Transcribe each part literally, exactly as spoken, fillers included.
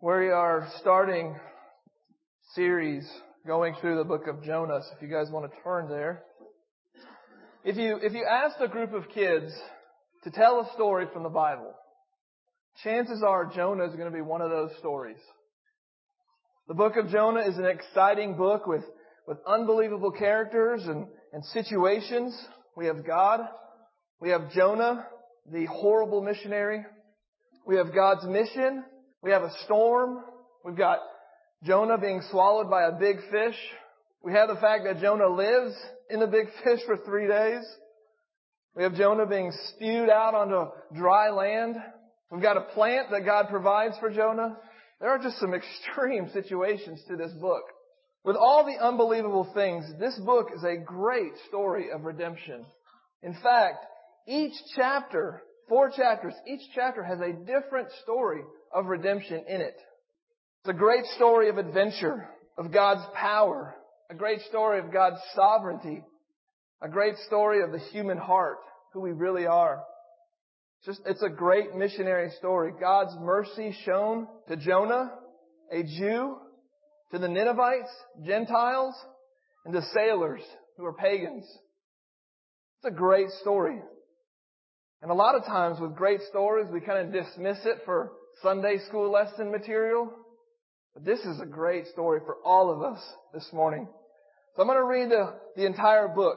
We are starting series going through the book of Jonah. So if you guys want to turn there. If you, if you asked a group of kids to tell a story from the Bible, chances are Jonah is going to be one of those stories. The book of Jonah is an exciting book with, with unbelievable characters and, and situations. We have God. We have Jonah, the horrible missionary. We have God's mission. We have a storm. We've got Jonah being swallowed by a big fish. We have the fact that Jonah lives in the big fish for three days. We have Jonah being spewed out onto dry land. We've got a plant that God provides for Jonah. There are just some extreme situations to this book. With all the unbelievable things, this book is a great story of redemption. In fact, each chapter, four chapters, each chapter has a different story of redemption in it. It's a great story of adventure, of God's power, a great story of God's sovereignty, a great story of the human heart, who we really are. Just, it's a great missionary story. God's mercy shown to Jonah, a Jew, to the Ninevites, Gentiles, and to sailors who are pagans. It's a great story. And a lot of times with great stories, we kind of dismiss it for Sunday school lesson material. But this is a great story for all of us this morning. So I'm going to read the, the entire book.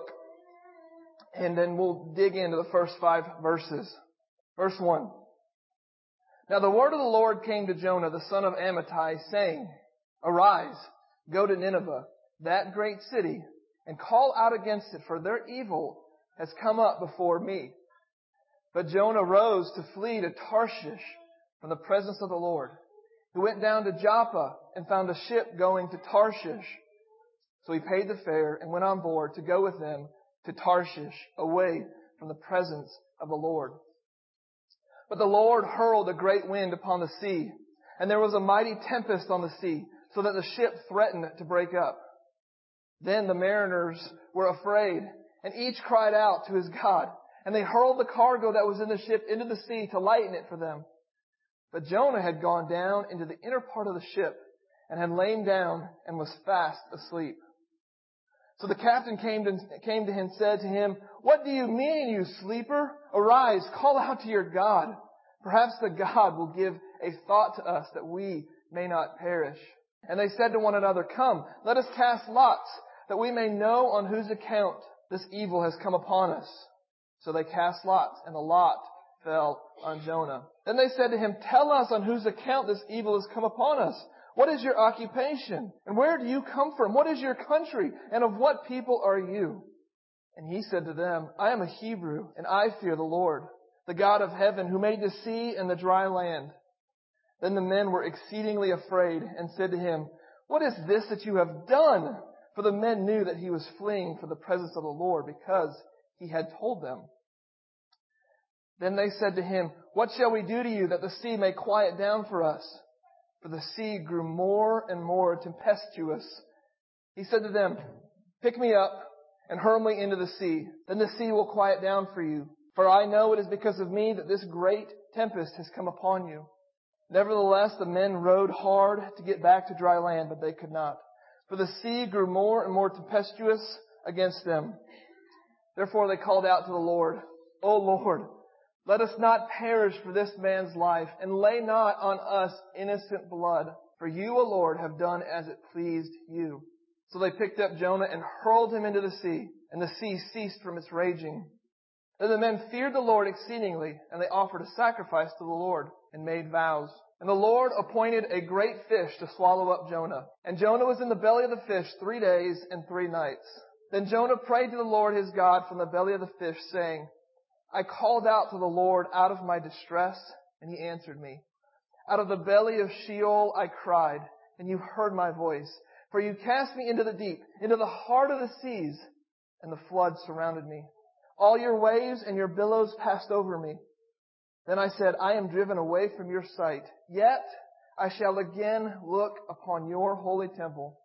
And then we'll dig into the first five verses. Verse one. Now the word of the Lord came to Jonah, the son of Amittai, saying, Arise, go to Nineveh, that great city, and call out against it, for their evil has come up before me. But Jonah rose to flee to Tarshish from the presence of the Lord. He went down to Joppa and found a ship going to Tarshish. So he paid the fare and went on board to go with them to Tarshish, away from the presence of the Lord. But the Lord hurled a great wind upon the sea, and there was a mighty tempest on the sea, so that the ship threatened to break up. Then the mariners were afraid, and each cried out to his God, and they hurled the cargo that was in the ship into the sea to lighten it for them. But Jonah had gone down into the inner part of the ship, and had lain down and was fast asleep. So the captain came to, came to him and said to him, What do you mean, you sleeper? Arise, call out to your God. Perhaps the God will give a thought to us that we may not perish. And they said to one another, Come, let us cast lots, that we may know on whose account this evil has come upon us. So they cast lots, and the lot fell on Jonah. Then they said to him, Tell us on whose account this evil has come upon us. What is your occupation? And where do you come from? What is your country? And of what people are you? And he said to them, I am a Hebrew, and I fear the Lord, the God of heaven, who made the sea and the dry land. Then the men were exceedingly afraid and said to him, What is this that you have done? For the men knew that he was fleeing for the presence of the Lord, because he had told them. Then they said to him, What shall we do to you that the sea may quiet down for us? For the sea grew more and more tempestuous. He said to them, Pick me up and hurl me into the sea. Then the sea will quiet down for you. For I know it is because of me that this great tempest has come upon you. Nevertheless, the men rowed hard to get back to dry land, but they could not. For the sea grew more and more tempestuous against them. Therefore they called out to the Lord, O Lord, let us not perish for this man's life, and lay not on us innocent blood. For you, O Lord, have done as it pleased you. So they picked up Jonah and hurled him into the sea, and the sea ceased from its raging. Then the men feared the Lord exceedingly, and they offered a sacrifice to the Lord, and made vows. And the Lord appointed a great fish to swallow up Jonah. And Jonah was in the belly of the fish three days and three nights. Then Jonah prayed to the Lord his God from the belly of the fish, saying, I called out to the Lord out of my distress, and he answered me. Out of the belly of Sheol I cried, and you heard my voice. For you cast me into the deep, into the heart of the seas, and the flood surrounded me. All your waves and your billows passed over me. Then I said, I am driven away from your sight, yet I shall again look upon your holy temple.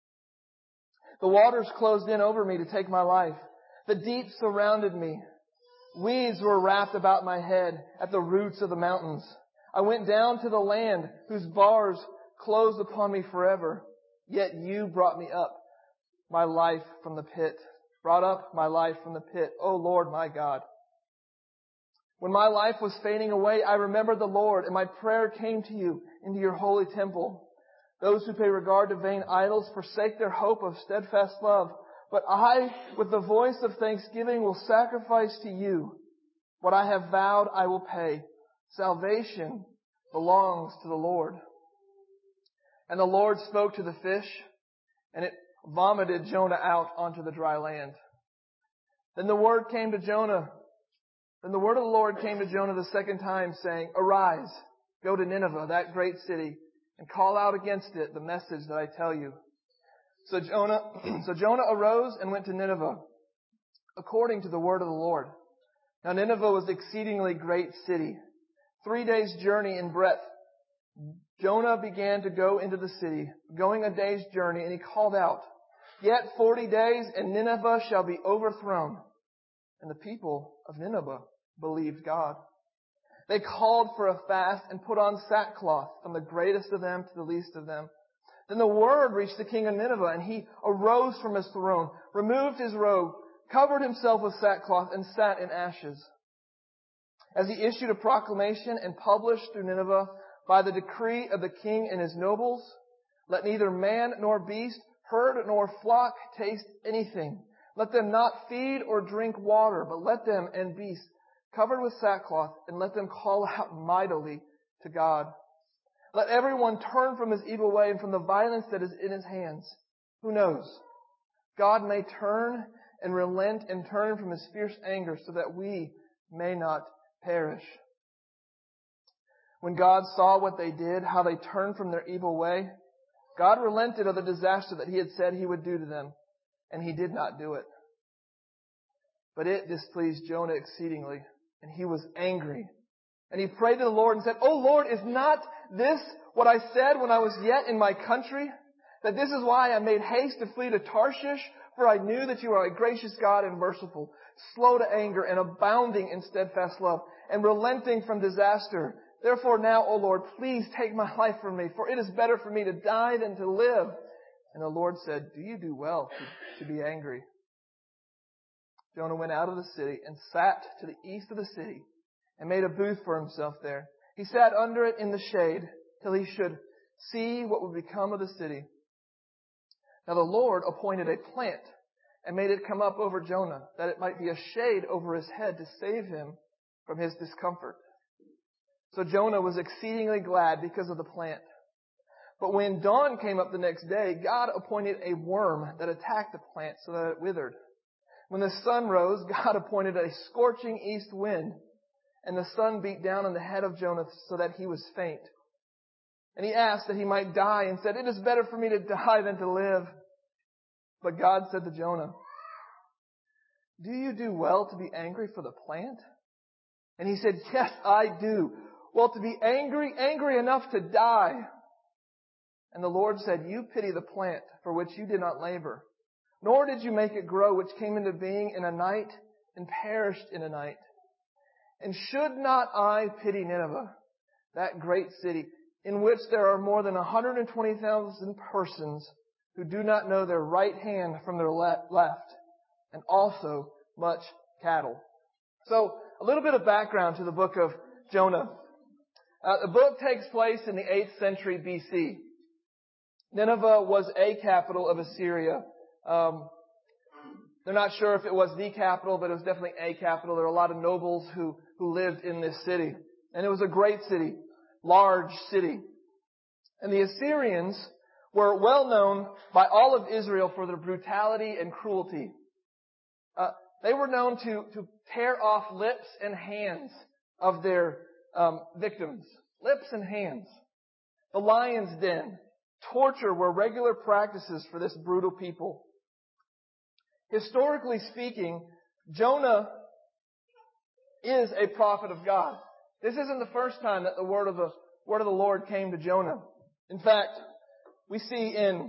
The waters closed in over me to take my life. The deep surrounded me. Weeds were wrapped about my head at the roots of the mountains. I went down to the land whose bars closed upon me forever. Yet you brought me up my life from the pit, brought up my life from the pit, O Lord my God. When my life was fading away, I remembered the Lord, and my prayer came to you into your holy temple. Those who pay regard to vain idols forsake their hope of steadfast love. But I, with the voice of thanksgiving, will sacrifice to you. What I have vowed, I will pay. Salvation belongs to the Lord. And the Lord spoke to the fish, and it vomited Jonah out onto the dry land. Then the word came to Jonah. Then the word of the Lord came to Jonah the second time, saying, Arise, go to Nineveh, that great city, and call out against it the message that I tell you. So Jonah, so Jonah arose and went to Nineveh, according to the word of the Lord. Now Nineveh was an exceedingly great city, three days' journey in breadth. Jonah began to go into the city, going a day's journey, and he called out, Yet forty days, and Nineveh shall be overthrown. And the people of Nineveh believed God. They called for a fast and put on sackcloth, from the greatest of them to the least of them. Then the word reached the king of Nineveh, and he arose from his throne, removed his robe, covered himself with sackcloth, and sat in ashes. As he issued a proclamation and published through Nineveh, by the decree of the king and his nobles, let neither man nor beast, herd nor flock taste anything. Let them not feed or drink water, but let them and beasts covered with sackcloth, and let them call out mightily to God. Let everyone turn from his evil way and from the violence that is in his hands. Who knows? God may turn and relent and turn from his fierce anger so that we may not perish. When God saw what they did, how they turned from their evil way, God relented of the disaster that he had said he would do to them, and he did not do it. But it displeased Jonah exceedingly, and he was angry. And he prayed to the Lord and said, O Lord, is not this what I said when I was yet in my country? That this is why I made haste to flee to Tarshish, for I knew that you are a gracious God and merciful, slow to anger and abounding in steadfast love, and relenting from disaster. Therefore now, O Lord, please take my life from me, for it is better for me to die than to live. And the Lord said, Do you do well to, to be angry? Jonah went out of the city and sat to the east of the city and made a booth for himself there. He sat under it in the shade till he should see what would become of the city. Now the Lord appointed a plant and made it come up over Jonah, that it might be a shade over his head to save him from his discomfort. So Jonah was exceedingly glad because of the plant. But when dawn came up the next day, God appointed a worm that attacked the plant so that it withered. When the sun rose, God appointed a scorching east wind, and the sun beat down on the head of Jonah so that he was faint. And he asked that he might die and said, It is better for me to die than to live. But God said to Jonah, Do you do well to be angry for the plant? And he said, Yes, I do. Well, to be angry, angry enough to die. And the Lord said, You pity the plant for which you did not labor, nor did you make it grow, which came into being in a night and perished in a night. And should not I pity Nineveh, that great city, in which there are more than one hundred twenty thousand persons who do not know their right hand from their left, and also much cattle? So, a little bit of background to the book of Jonah. Uh, the book takes place in the eighth century B C. Nineveh was a capital of Assyria. Um, they're not sure if it was the capital, but it was definitely a capital. There were a lot of nobles who, who lived in this city. And it was a great city, large city. And the Assyrians were well known by all of Israel for their brutality and cruelty. Uh, they were known to, to tear off lips and hands of their um, victims. Lips and hands. The lion's den. Torture were regular practices for this brutal people. Historically speaking, Jonah is a prophet of God. This isn't the first time that the word of the word of the Lord came to Jonah. In fact, we see in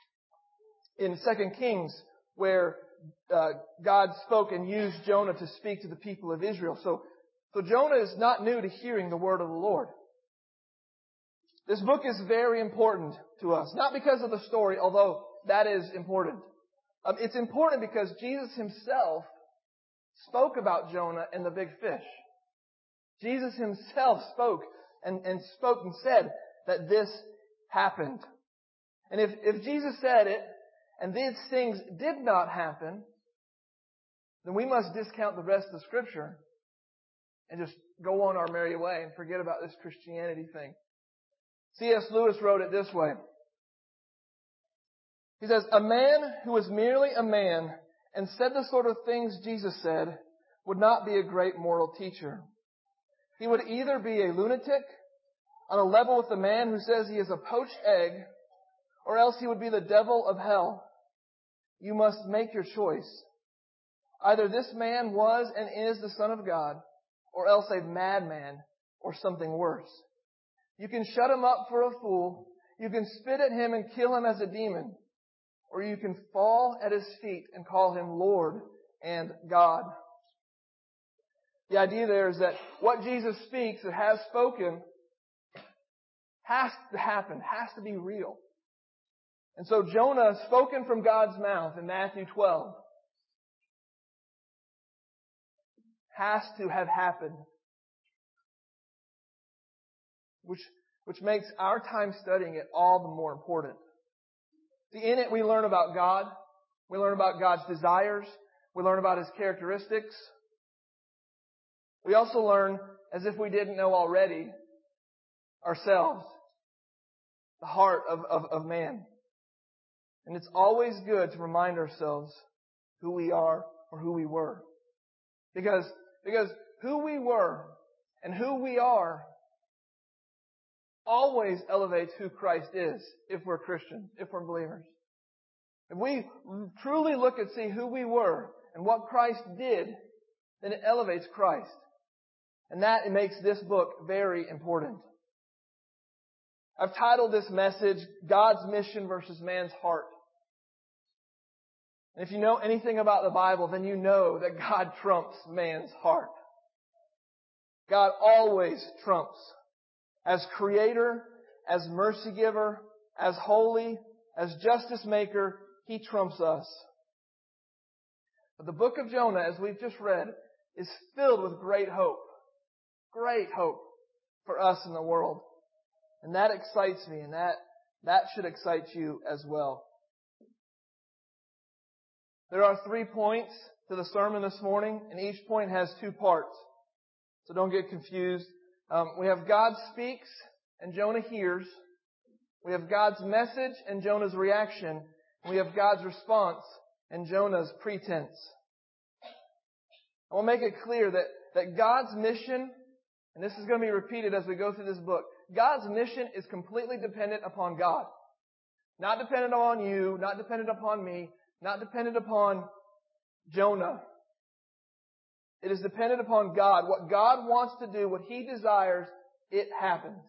in Second Kings where uh, God spoke and used Jonah to speak to the people of Israel. So, so Jonah is not new to hearing the word of the Lord. This book is very important to us. Not because of the story, although that is important. Um, it's important because Jesus himself spoke about Jonah and the big fish. Jesus himself spoke and, and spoke and said that this happened. And if, if Jesus said it and these things did not happen, then we must discount the rest of the Scripture and just go on our merry way and forget about this Christianity thing. C S Lewis wrote it this way. He says, "A man who was merely a man and said the sort of things Jesus said would not be a great moral teacher. He would either be a lunatic on a level with the man who says he is a poached egg, or else he would be the devil of hell. You must make your choice. Either this man was and is the Son of God, or else a madman or something worse. You can shut him up for a fool, you can spit at him and kill him as a demon, or you can fall at his feet and call him Lord and God." The idea there is that what Jesus speaks or has spoken has to happen, has to be real. And so Jonah, spoken from God's mouth in Matthew twelve, has to have happened. Which, which makes our time studying it all the more important. See, in it we learn about God. We learn about God's desires. We learn about His characteristics. We also learn, as if we didn't know already, ourselves. The heart of, of, of man. And it's always good to remind ourselves who we are or who we were. Because, because who we were and who we are always elevates who Christ is if we're Christians, if we're believers. If we truly look and see who we were and what Christ did, then it elevates Christ. And that makes this book very important. I've titled this message, God's Mission versus Man's Heart. And if you know anything about the Bible, then you know that God trumps man's heart. God always trumps. As creator, as mercy giver, as holy, as justice maker, He trumps us. But the book of Jonah, as we've just read, is filled with great hope. Great hope for us in the world. And that excites me, and that, that should excite you as well. There are three points to the sermon this morning, and each point has two parts. So don't get confused. Um, we have God speaks and Jonah hears. We have God's message and Jonah's reaction. And we have God's response and Jonah's pretense. I will make it clear that, that God's mission, and this is going to be repeated as we go through this book, God's mission is completely dependent upon God. Not dependent on you, not dependent upon me, not dependent upon Jonah. It is dependent upon God. What God wants to do, what He desires, it happens.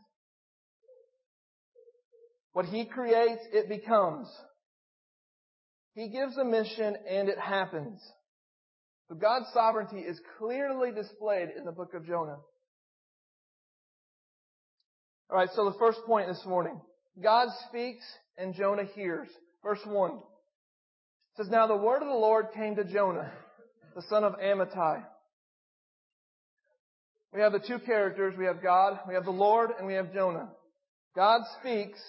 What He creates, it becomes. He gives a mission and it happens. So God's sovereignty is clearly displayed in the book of Jonah. Alright, so the first point this morning. God speaks and Jonah hears. Verse one. It says, "Now the word of the Lord came to Jonah, the son of Amittai." We have the two characters. We have God, we have the Lord, and we have Jonah. God speaks,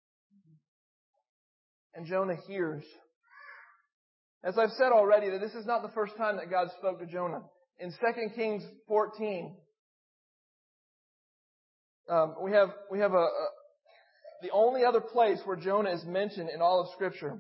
and Jonah hears. As I've said already, that this is not the first time that God spoke to Jonah. In Second Kings fourteen, um, we have we have a, a the only other place where Jonah is mentioned in all of Scripture.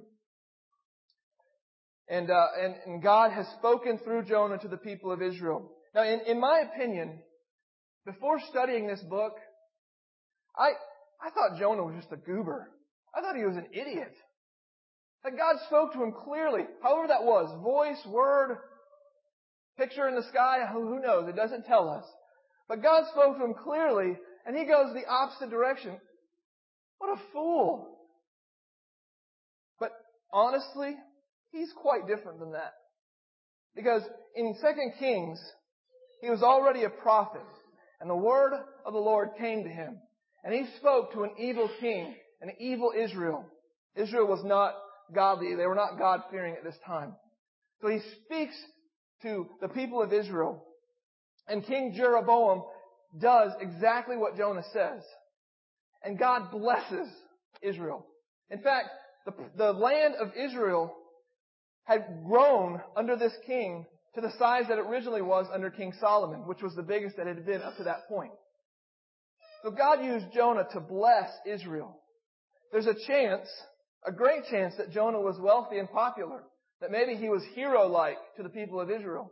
And, uh, and, and God has spoken through Jonah to the people of Israel. Now, in, in my opinion, before studying this book, I, I thought Jonah was just a goober. I thought he was an idiot. That God spoke to him clearly, however that was, voice, word, picture in the sky, who knows, it doesn't tell us. But God spoke to him clearly, and he goes the opposite direction. What a fool. But honestly, he's quite different than that. Because in Second Kings, he was already a prophet. And the word of the Lord came to him. And he spoke to an evil king, an evil Israel. Israel was not godly. They were not God-fearing at this time. So he speaks to the people of Israel. And King Jeroboam does exactly what Jonah says. And God blesses Israel. In fact, the, the land of Israel had grown under this king to the size that it originally was under King Solomon, which was the biggest that it had been up to that point. So God used Jonah to bless Israel. There's a chance, a great chance, that Jonah was wealthy and popular, that maybe he was hero-like to the people of Israel.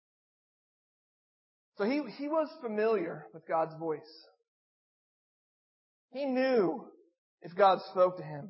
So he, he was familiar with God's voice. He knew if God spoke to him.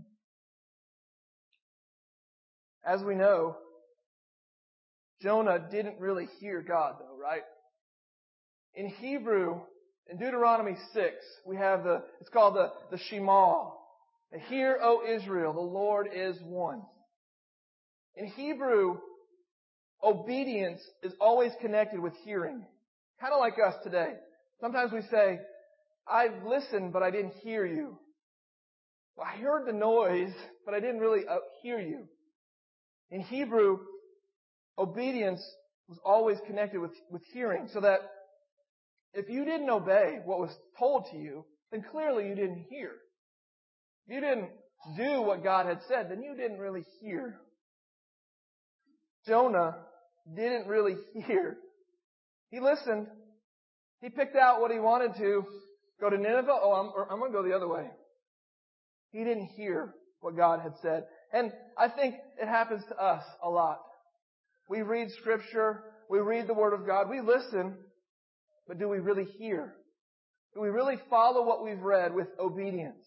As we know, Jonah didn't really hear God though, right? In Hebrew, in Deuteronomy six, we have the, it's called the, the Shema. Hear, O Israel, the Lord is one. In Hebrew, obedience is always connected with hearing. Kind of like us today. Sometimes we say, I listened, but I didn't hear you. Well, I heard the noise, but I didn't really uh, hear you. In Hebrew, obedience was always connected with, with hearing, so that if you didn't obey what was told to you, then clearly you didn't hear. If you didn't do what God had said, then you didn't really hear. Jonah didn't really hear. He listened. He picked out what he wanted to. Go to Nineveh? Oh, I'm, or I'm going to go the other way. He didn't hear what God had said. And I think it happens to us a lot. We read Scripture. We read the Word of God. We listen. But do we really hear? Do we really follow what we've read with obedience?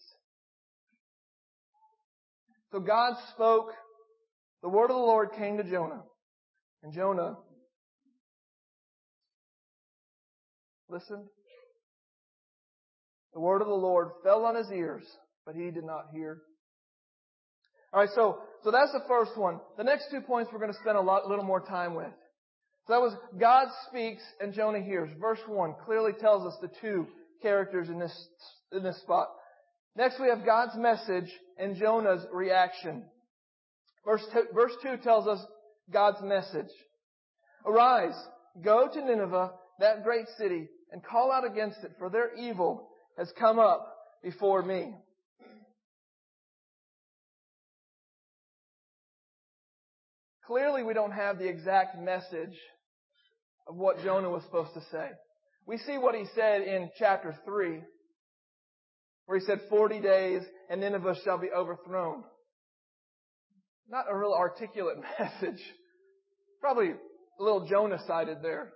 So God spoke. The word of the Lord came to Jonah. And Jonah listened. The word of the Lord fell on his ears, but he did not hear. Alright, so, so that's the first one. The next two points we're going to spend a lot, little more time with. So that was God speaks and Jonah hears. Verse one clearly tells us the two characters in this, in this spot. Next we have God's message and Jonah's reaction. Verse two, verse two tells us God's message. Arise, go to Nineveh, that great city, and call out against it, for their evil has come up before me. Clearly we don't have the exact message of what Jonah was supposed to say. We see what he said in chapter three, where he said, forty days and Nineveh shall be overthrown. Not a real articulate message. Probably a little Jonah-sided there.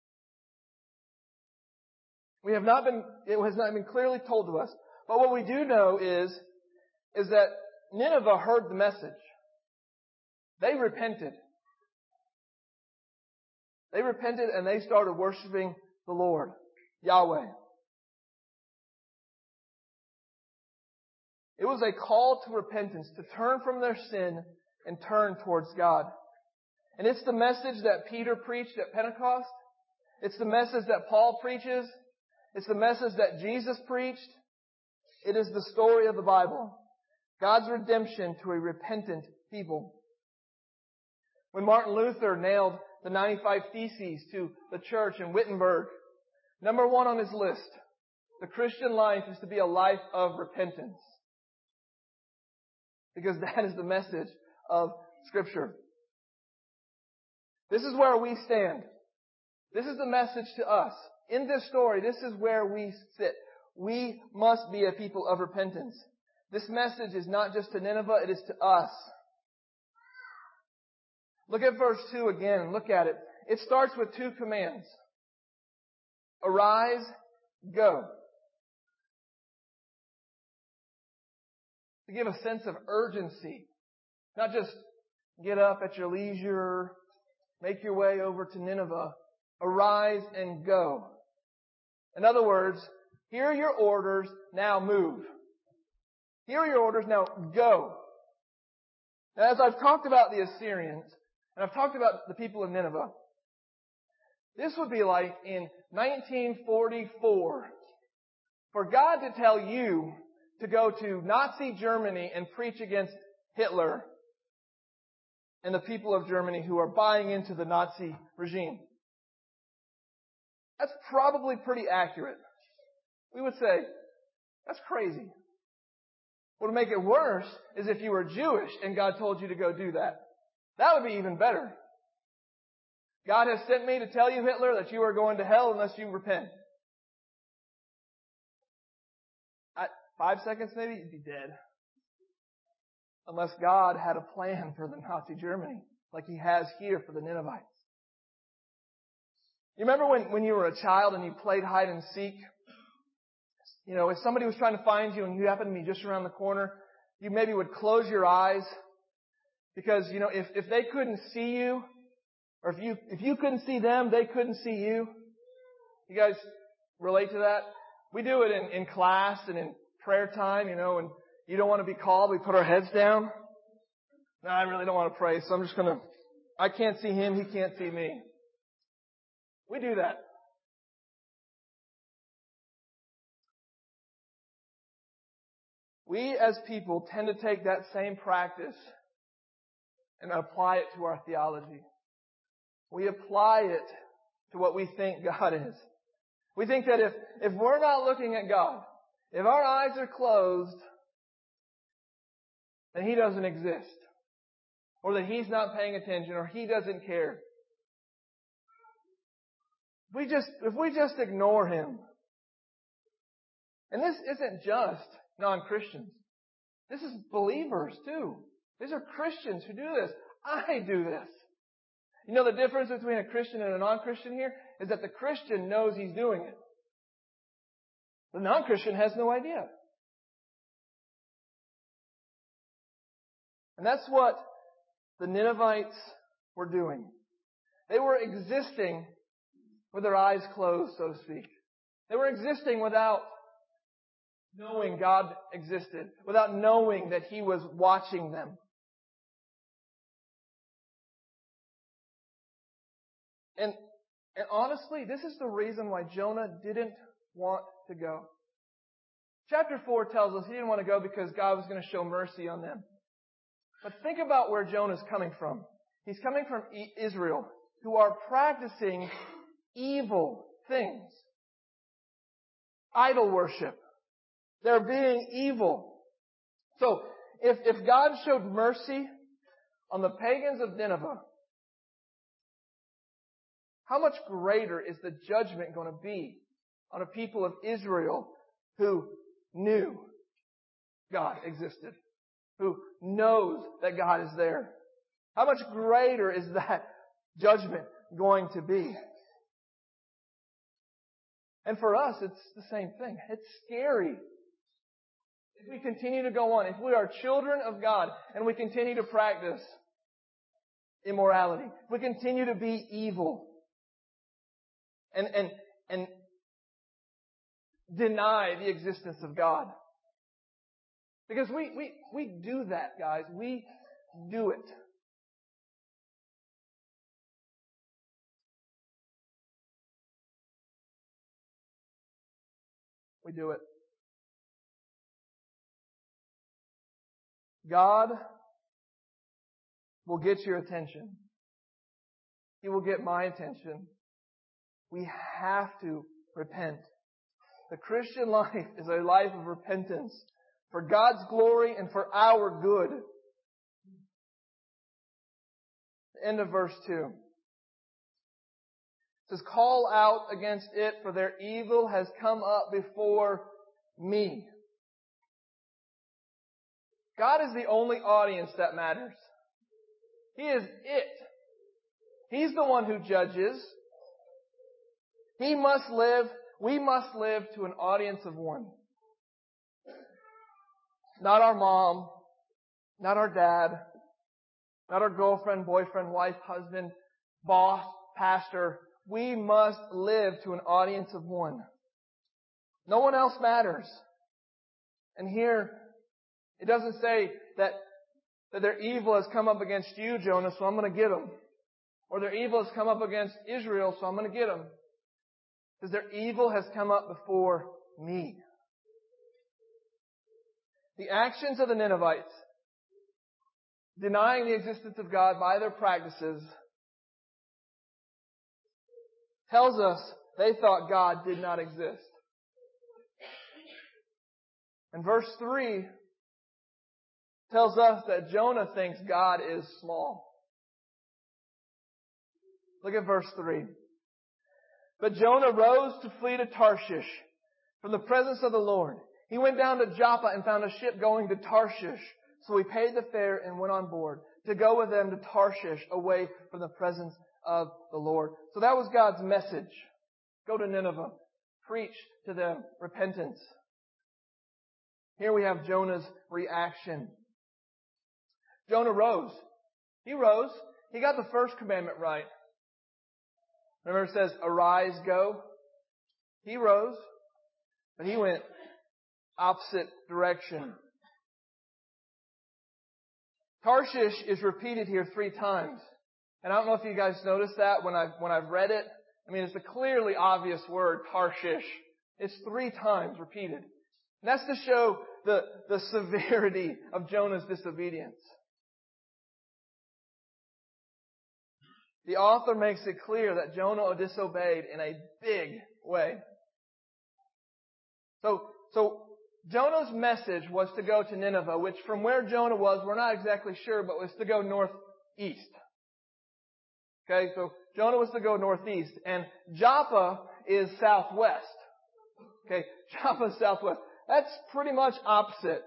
We have not been, it has not been clearly told to us. But what we do know is, is that Nineveh heard the message. They repented. They repented and they started worshiping the Lord, Yahweh. It was a call to repentance, to turn from their sin and turn towards God. And it's the message that Peter preached at Pentecost. It's the message that Paul preaches. It's the message that Jesus preached. It is the story of the Bible. God's redemption to a repentant people. When Martin Luther nailed the ninety-five Theses to the church in Wittenberg, number one on his list, the Christian life is to be a life of repentance. Because that is the message of Scripture. This is where we stand. This is the message to us. In this story, this is where we sit. We must be a people of repentance. This message is not just to Nineveh, it is to us. Look at verse two again. Look at it. It starts with two commands. Arise, go. To give a sense of urgency. Not just get up at your leisure, make your way over to Nineveh. Arise and go. In other words, here are your orders, now move. Here are your orders, now go. Now, as I've talked about the Assyrians, and I've talked about the people of Nineveh, this would be like in nineteen forty-four, For God to tell you to go to Nazi Germany and preach against Hitler and the people of Germany who are buying into the Nazi regime. That's probably pretty accurate. We would say, that's crazy. What would make it worse is if you were Jewish and God told you to go do that. That would be even better. God has sent me to tell you, Hitler, that you are going to hell unless you repent. At five seconds maybe, you'd be dead. Unless God had a plan for the Nazi Germany, like He has here for the Ninevites. You remember when, when you were a child and you played hide and seek? You know, if somebody was trying to find you and you happened to be just around the corner, you maybe would close your eyes because, you know, if, if they couldn't see you, or if you, if you couldn't see them, they couldn't see you. You guys relate to that? We do it in, in class and in prayer time, you know, and you don't want to be called. We put our heads down. No, I really don't want to pray, so I'm just going to, I can't see him, he can't see me. We do that. We as people tend to take that same practice and apply it to our theology. We apply it to what we think God is. We think that if, if we're not looking at God, if our eyes are closed, then He doesn't exist. Or that He's not paying attention, or He doesn't care. If we just, if we just ignore Him. And this isn't just non-Christians. This is believers too. These are Christians who do this. I do this. You know the difference between a Christian and a non-Christian here is that the Christian knows he's doing it. The non-Christian has no idea. And that's what the Ninevites were doing. They were existing with their eyes closed, so to speak. They were existing without knowing God existed, without knowing that He was watching them. And, and honestly, this is the reason why Jonah didn't want to go. Chapter four tells us he didn't want to go because God was going to show mercy on them. But think about where Jonah's coming from. He's coming from Israel, who are practicing evil things. Idol worship. They're being evil. So, if, if God showed mercy on the pagans of Nineveh, how much greater is the judgment going to be on a people of Israel who knew God existed, who knows that God is there? How much greater is that judgment going to be? And for us, it's the same thing. It's scary. If we continue to go on, if we are children of God and we continue to practice immorality, if we continue to be evil and, and, and deny the existence of God. Because we, we, we do that, guys. We do it. We do it. God will get your attention. He will get my attention. We have to repent. The Christian life is a life of repentance for God's glory and for our good. End of verse two. It says, call out against it, for their evil has come up before me. God is the only audience that matters. He is it. He's the one who judges. He must live, we must live to an audience of one. Not our mom, not our dad, not our girlfriend, boyfriend, wife, husband, boss, pastor. We must live to an audience of one. No one else matters. And here, it doesn't say that, that their evil has come up against you, Jonah, so I'm going to get them. Or their evil has come up against Israel, so I'm going to get them. Because their evil has come up before me. The actions of the Ninevites, denying the existence of God by their practices, tells us they thought God did not exist. And verse three tells us that Jonah thinks God is small. Look at verse three. But Jonah rose to flee to Tarshish from the presence of the Lord. He went down to Joppa and found a ship going to Tarshish. So he paid the fare and went on board to go with them to Tarshish, away from the presence of the Lord. So that was God's message. Go to Nineveh. Preach to them repentance. Here we have Jonah's reaction. Jonah rose. He rose. He got the first commandment right. Remember it says, arise, go. He rose, but he went opposite direction. Tarshish is repeated here three times. And I don't know if you guys noticed that when I've, when I've read it. I mean, it's a clearly obvious word, Tarshish. It's three times repeated. And that's to show the, the severity of Jonah's disobedience. The author makes it clear that Jonah disobeyed in a big way. So, so Jonah's message was to go to Nineveh, which from where Jonah was, we're not exactly sure, but was to go northeast. Okay, so Jonah was to go northeast, and Joppa is southwest. Okay, Joppa is southwest. That's pretty much opposite.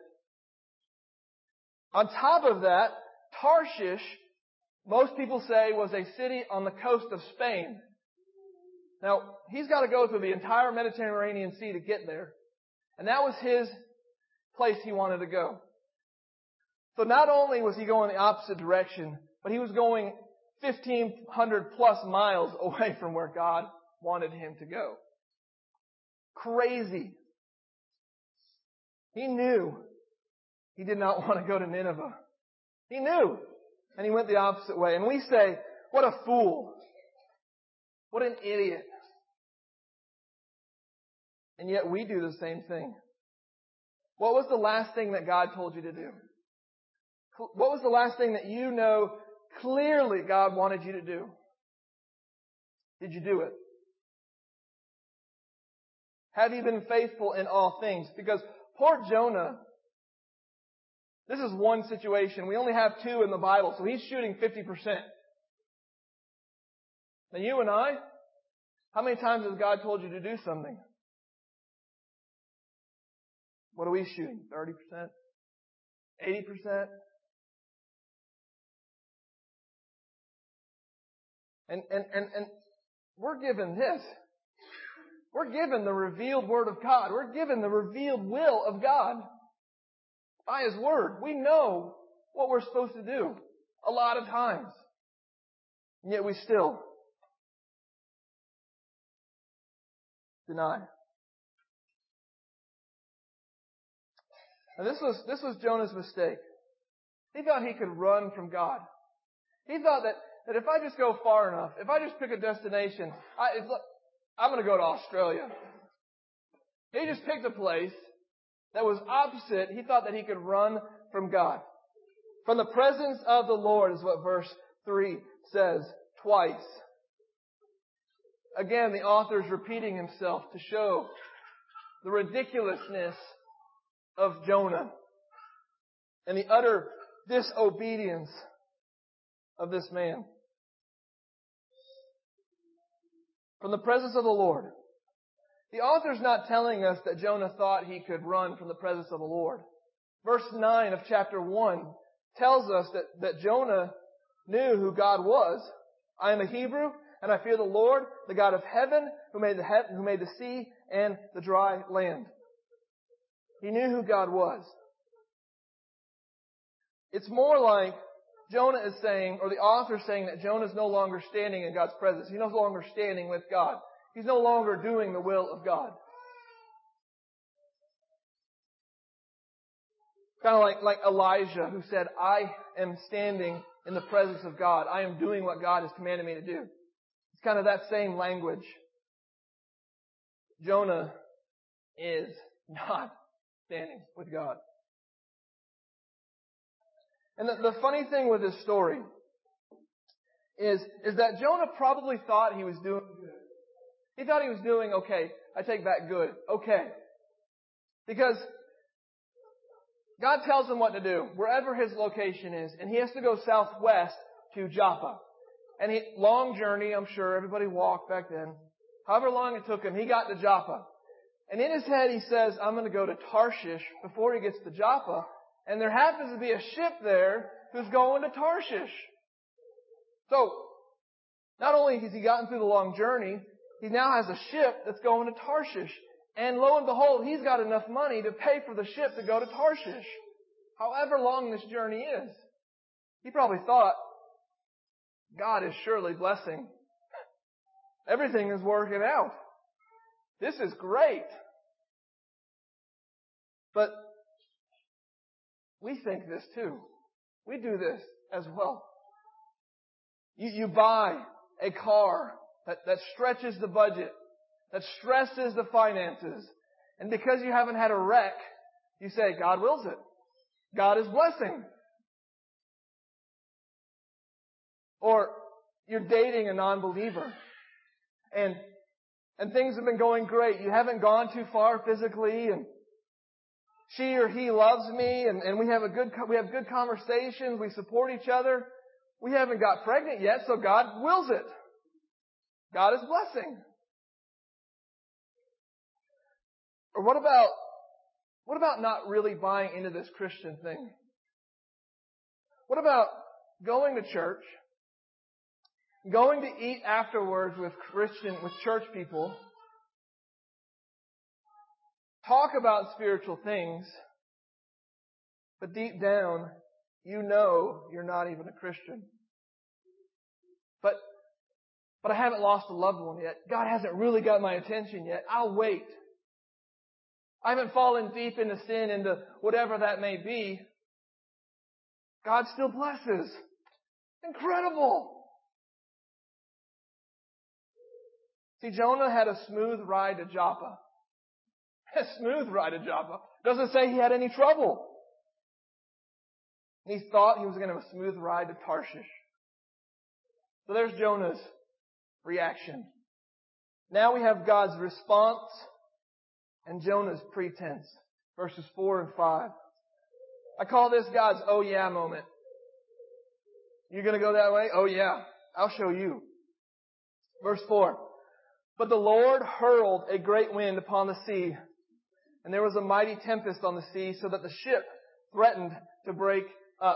On top of that, Tarshish, most people say, was a city on the coast of Spain. Now, he's got to go through the entire Mediterranean Sea to get there. And that was his place he wanted to go. So not only was he going the opposite direction, but he was going fifteen hundred plus miles away from where God wanted him to go. Crazy. He knew he did not want to go to Nineveh. He knew. And he went the opposite way. And we say, what a fool. What an idiot. And yet we do the same thing. What was the last thing that God told you to do? What was the last thing that you know clearly God wanted you to do? Did you do it? Have you been faithful in all things? Because poor Jonah, this is one situation. We only have two in the Bible, so he's shooting fifty percent. Now you and I, how many times has God told you to do something? What are we shooting? thirty percent? eighty percent? And, and, and, and we're given this. We're given the revealed Word of God. We're given the revealed will of God by His Word. We know what we're supposed to do a lot of times. And yet we still deny. And this was, this was Jonah's mistake. He thought he could run from God. He thought that, that if I just go far enough, if I just pick a destination, I, it's like, I'm going to go to Australia. He just picked a place that was opposite. He thought that he could run from God. From the presence of the Lord is what verse three says twice. Again, the author is repeating himself to show the ridiculousness of Jonah and the utter disobedience of this man. From the presence of the Lord. The author's not telling us that Jonah thought he could run from the presence of the Lord. Verse nine of chapter one tells us that, that Jonah knew who God was. I am a Hebrew, and I fear the Lord, the God of heaven, who made the he- who made the sea and the dry land. He knew who God was. It's more like Jonah is saying, or the author is saying, that Jonah is no longer standing in God's presence. He's no longer standing with God. He's no longer doing the will of God. Kind of like, like Elijah, who said, I am standing in the presence of God. I am doing what God has commanded me to do. It's kind of that same language. Jonah is not standing with God. And the, the funny thing with this story is, is that Jonah probably thought he was doing good. He thought he was doing okay. I take back good. Okay. Because God tells him what to do, wherever his location is, and he has to go southwest to Joppa. And he, long journey, I'm sure, everybody walked back then. However long it took him, he got to Joppa. And in his head he says, I'm going to go to Tarshish before he gets to Joppa. And there happens to be a ship there who's going to Tarshish. So, not only has he gotten through the long journey, he now has a ship that's going to Tarshish. And lo and behold, he's got enough money to pay for the ship to go to Tarshish. However long this journey is. He probably thought, God is surely blessing. Everything is working out. This is great. But we think this too. We do this as well. You, you buy a car that, that stretches the budget, that stresses the finances. And because you haven't had a wreck, you say, God wills it. God is blessing. Or you're dating a non-believer. And, and things have been going great. You haven't gone too far physically, and she or he loves me, and, and we have a good, we have good conversations, we support each other. We haven't got pregnant yet, so God wills it. God is blessing. Or what about, what about not really buying into this Christian thing? What about going to church, going to eat afterwards with Christian, with church people, talk about spiritual things, but deep down, you know you're not even a Christian. But, but I haven't lost a loved one yet. God hasn't really got my attention yet. I'll wait. I haven't fallen deep into sin, into whatever that may be. God still blesses. Incredible. See, Jonah had a smooth ride to Joppa. A smooth ride to Joppa. Doesn't say he had any trouble. He thought he was going to have a smooth ride to Tarshish. So there's Jonah's reaction. Now we have God's response and Jonah's pretense. Verses four and five. I call this God's oh yeah moment. You're going to go that way? Oh yeah. I'll show you. Verse four. But the Lord hurled a great wind upon the sea, and there was a mighty tempest on the sea, so that the ship threatened to break up.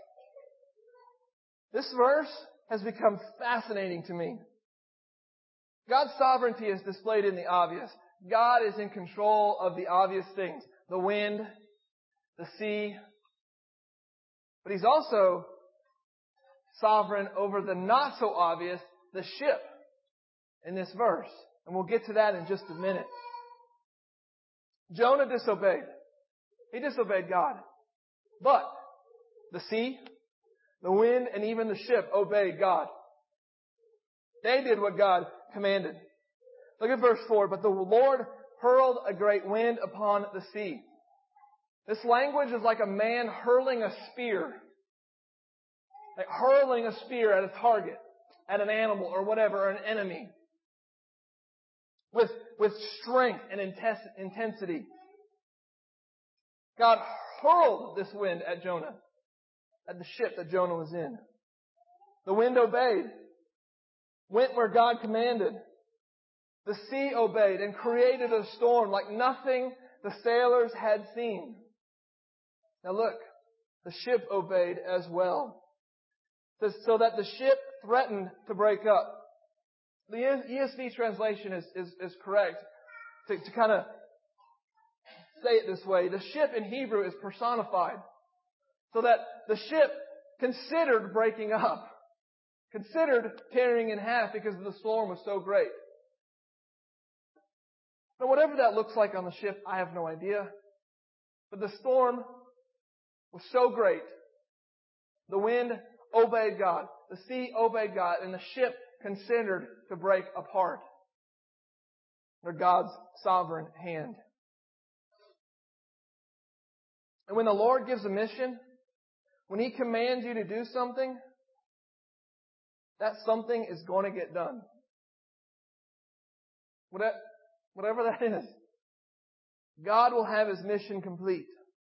This verse has become fascinating to me. God's sovereignty is displayed in the obvious. God is in control of the obvious things. The wind, the sea. But He's also sovereign over the not so obvious, the ship, in this verse. And we'll get to that in just a minute. Jonah disobeyed. He disobeyed God. But the sea, the wind, and even the ship obeyed God. They did what God commanded. Look at verse four. But the Lord hurled a great wind upon the sea. This language is like a man hurling a spear. Like hurling a spear at a target, at an animal or whatever, or an enemy. With, with strength and intensity. God hurled this wind at Jonah. At the ship that Jonah was in. The wind obeyed. Went where God commanded. The sea obeyed and created a storm like nothing the sailors had seen. Now look, the ship obeyed as well. So that the ship threatened to break up. The E S V translation is, is, is correct to, to kind of say it this way. The ship in Hebrew is personified. So that the ship considered breaking up. Considered tearing in half because the storm was so great. Now whatever that looks like on the ship, I have no idea. But the storm was so great. The wind obeyed God. The sea obeyed God. And the ship considered to break apart under God's sovereign hand. And when the Lord gives a mission, when He commands you to do something, that something is going to get done. Whatever that is. God will have His mission complete.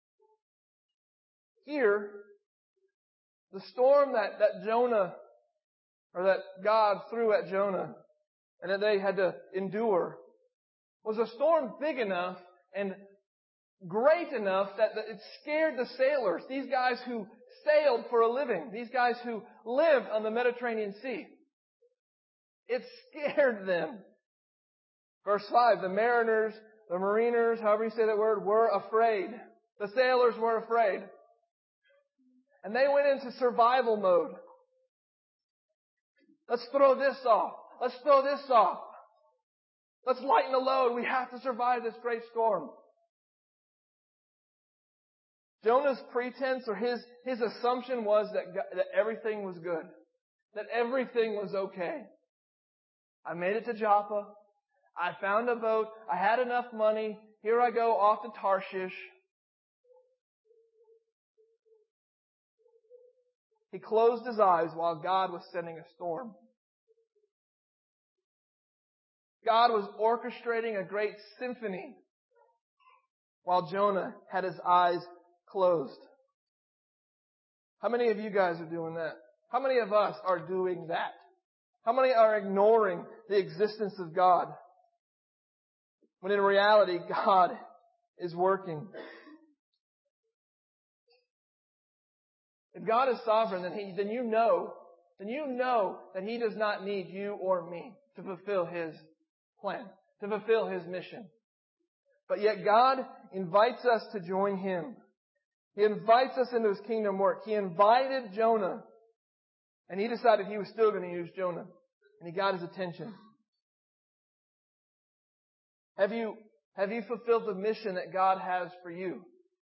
Here, the storm that, that Jonah, or that God threw at Jonah, and that they had to endure, was a storm big enough and great enough that, that it scared the sailors, these guys who sailed for a living, these guys who lived on the Mediterranean Sea. It scared them. Verse five, the mariners, the mariners, however you say that word, were afraid. The sailors were afraid. And they went into survival mode. Let's throw this off. Let's throw this off. Let's lighten the load. We have to survive this great storm. Jonah's pretense or his, his assumption was that, that everything was good. That everything was okay. I made it to Joppa. I found a boat. I had enough money. Here I go off to Tarshish. He closed his eyes while God was sending a storm. God was orchestrating a great symphony while Jonah had his eyes closed. How many of you guys are doing that? How many of us are doing that? How many are ignoring the existence of God? When in reality, God is working. If God is sovereign, then He, then you know, then you know that He does not need you or me to fulfill His plan, to fulfill His mission. But yet God invites us to join Him. He invites us into His kingdom work. He invited Jonah, and He decided He was still going to use Jonah, and He got his attention. Have you, have you fulfilled the mission that God has for you?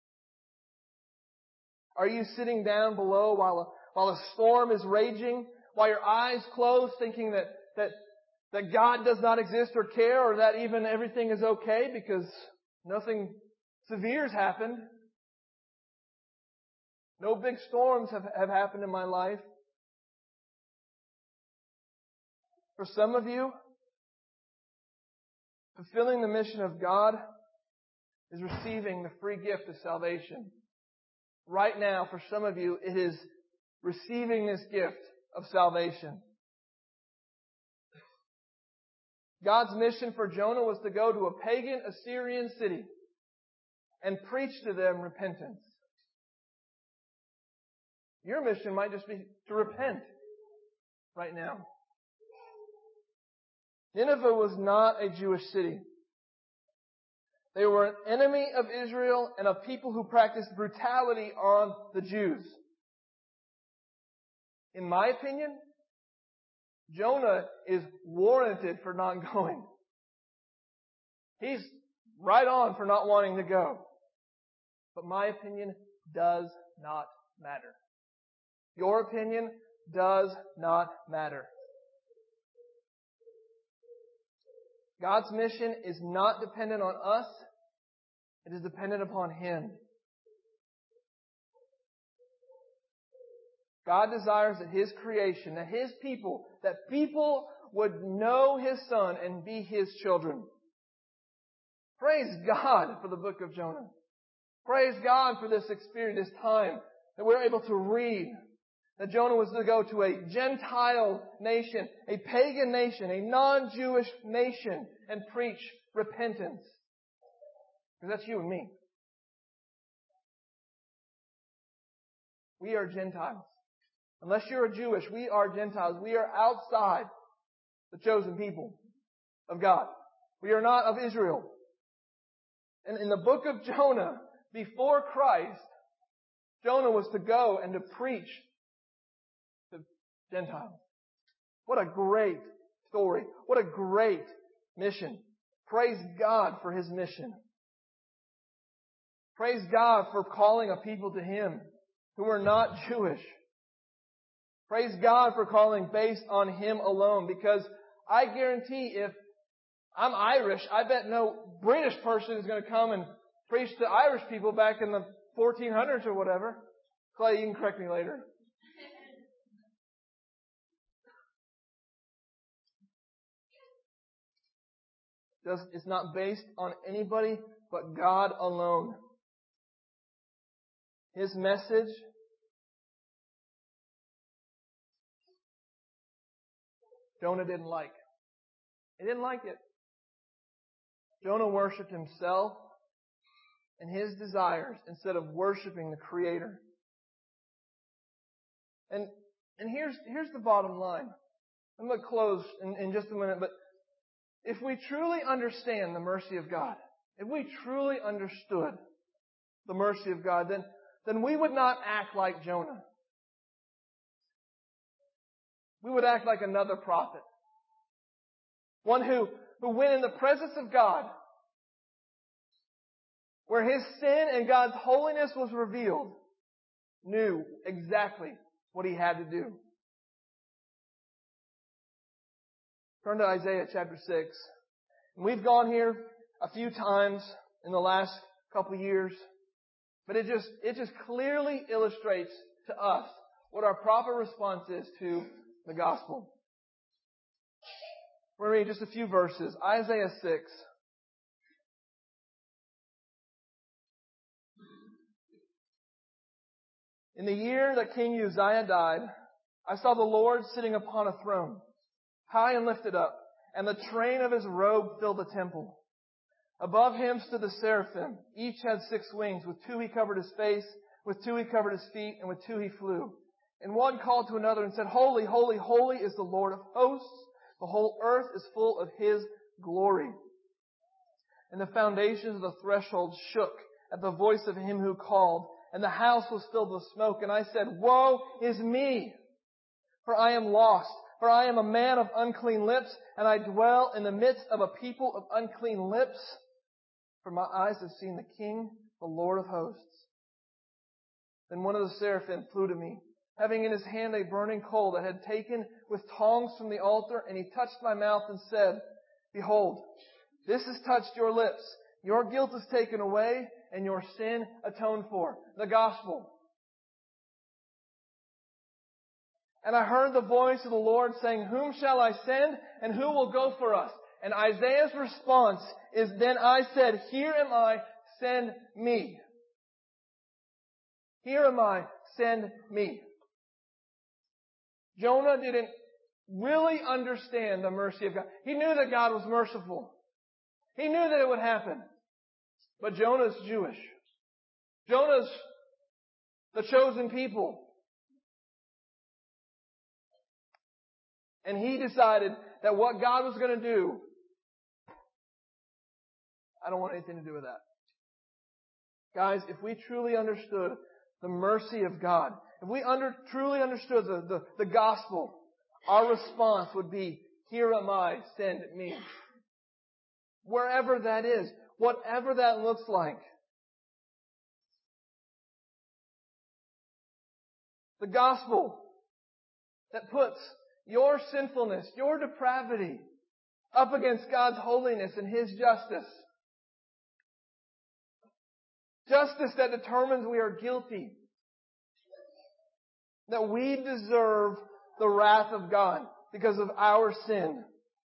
Are you sitting down below while a, while a storm is raging, while your eyes closed, thinking that, that, that God does not exist or care, or that even everything is okay because nothing severe has happened? No big storms have, have happened in my life. For some of you, fulfilling the mission of God is receiving the free gift of salvation. Right now, for some of you, it is receiving this gift of salvation. God's mission for Jonah was to go to a pagan Assyrian city and preach to them repentance. Your mission might just be to repent right now. Nineveh was not a Jewish city. They were an enemy of Israel and a people who practiced brutality on the Jews. In my opinion, Jonah is warranted for not going. He's right on for not wanting to go. But my opinion does not matter. Your opinion does not matter. God's mission is not dependent on us. It is dependent upon Him. God desires that His creation, that His people, that people would know His Son and be His children. Praise God for the book of Jonah. Praise God for this experience, this time that we're able to read that Jonah was to go to a Gentile nation, a pagan nation, a non-Jewish nation, and preach repentance. Because that's you and me. We are Gentiles. Unless you're a Jewish, we are Gentiles. We are outside the chosen people of God. We are not of Israel. And in the book of Jonah, before Christ, Jonah was to go and to preach to Gentiles. What a great story. What a great mission. Praise God for His mission. Praise God for calling a people to Him who are not Jewish. Praise God for calling based on Him alone, because I guarantee if I'm Irish, I bet no British person is going to come and preach to Irish people back in the fourteen hundreds or whatever. Clay, you can correct me later. It's not based on anybody but God alone. His message Jonah didn't like. He didn't like it. Jonah worshipped himself and his desires instead of worshiping the Creator. And and here's here's the bottom line. I'm going to close in, in just a minute, but if we truly understand the mercy of God, if we truly understood the mercy of God, then, then we would not act like Jonah. We would act like another prophet. One who, who went in the presence of God, where his sin and God's holiness was revealed, knew exactly what he had to do. Turn to Isaiah chapter six. And we've gone here a few times in the last couple of years, but it just, it just clearly illustrates to us what our proper response is to the gospel. We're going to read just a few verses. Isaiah six. In the year that King Uzziah died, I saw the Lord sitting upon a throne, high and lifted up, and the train of his robe filled the temple. Above him stood the seraphim. Each had six wings. With two he covered his face, with two he covered his feet, and with two he flew. And one called to another and said, Holy, holy, holy is the Lord of hosts. The whole earth is full of His glory. And the foundations of the threshold shook at the voice of Him who called, and the house was filled with smoke. And I said, Woe is me! For I am lost. For I am a man of unclean lips, and I dwell in the midst of a people of unclean lips. For my eyes have seen the King, the Lord of hosts. Then one of the seraphim flew to me, having in his hand a burning coal that had taken with tongs from the altar, and he touched my mouth and said, Behold, this has touched your lips. Your guilt is taken away, and your sin atoned for. The gospel. And I heard the voice of the Lord saying, Whom shall I send, and who will go for us? And Isaiah's response is, Then I said, Here am I, send me. Here am I, send me. Jonah didn't really understand the mercy of God. He knew that God was merciful. He knew that it would happen. But Jonah's Jewish. Jonah's the chosen people. And he decided that what God was going to do, I don't want anything to do with that. Guys, if we truly understood the mercy of God, if we under, truly understood the, the, the gospel, our response would be, Here am I, send me. Wherever that is, whatever that looks like. The gospel that puts your sinfulness, your depravity, up against God's holiness and His justice. Justice that determines we are guilty. That we deserve the wrath of God because of our sin.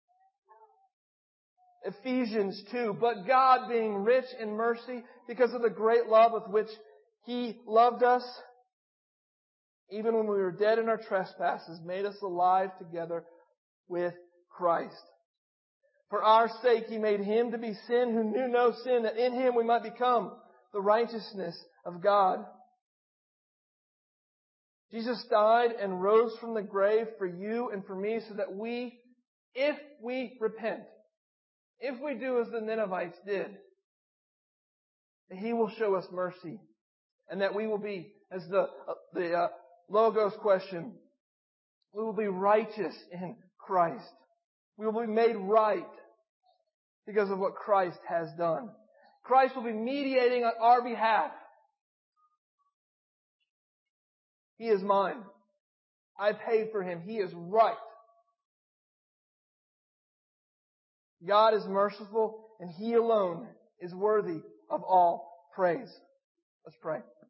Ephesians two, but God being rich in mercy because of the great love with which He loved us, even when we were dead in our trespasses, made us alive together with Christ. For our sake He made Him to be sin who knew no sin, that in Him we might become the righteousness of God. Jesus died and rose from the grave for you and for me so that we, if we repent, if we do as the Ninevites did, that He will show us mercy. And that we will be, as the, uh, the uh, Logos question, we will be righteous in Christ. We will be made right because of what Christ has done. Christ will be mediating on our behalf. He is mine. I paid for Him. He is right. God is merciful, and He alone is worthy of all praise. Let's pray.